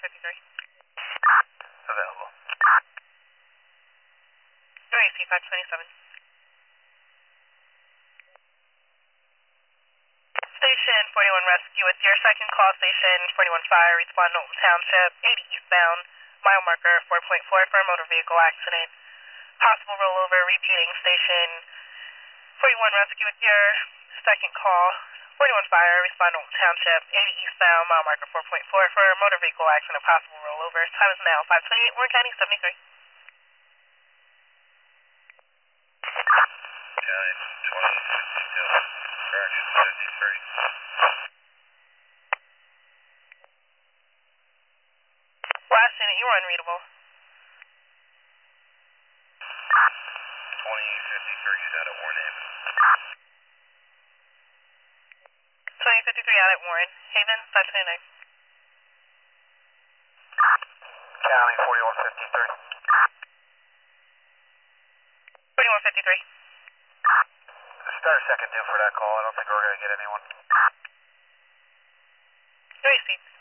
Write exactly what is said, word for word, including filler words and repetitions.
fifty-three. Available. U A C five twenty-seven. Station forty-one Rescue, it's your second call, Station forty-one Fire, respond Knowlton Township, eighty eastbound, mile marker four point four for a motor vehicle accident. Possible rollover, repeating, Station forty-one Rescue, it's your second call, forty-one Fire, respond Knowlton Township, eighty eastbound, mile marker four point four for a motor vehicle accident. Possible rollover. Time is now five twenty-eight, Warren County, seventy-three. Time twenty fifty-two. Correction, fifty-three. Last unit, you were unreadable. twenty fifty-three is out of Warren Haven. twenty fifty-three out at Warren. Haven, five twenty-nine. County forty-one fifty-three. forty-one fifty-three. Start a second due for that call. I don't think we're going to get anyone. U A C.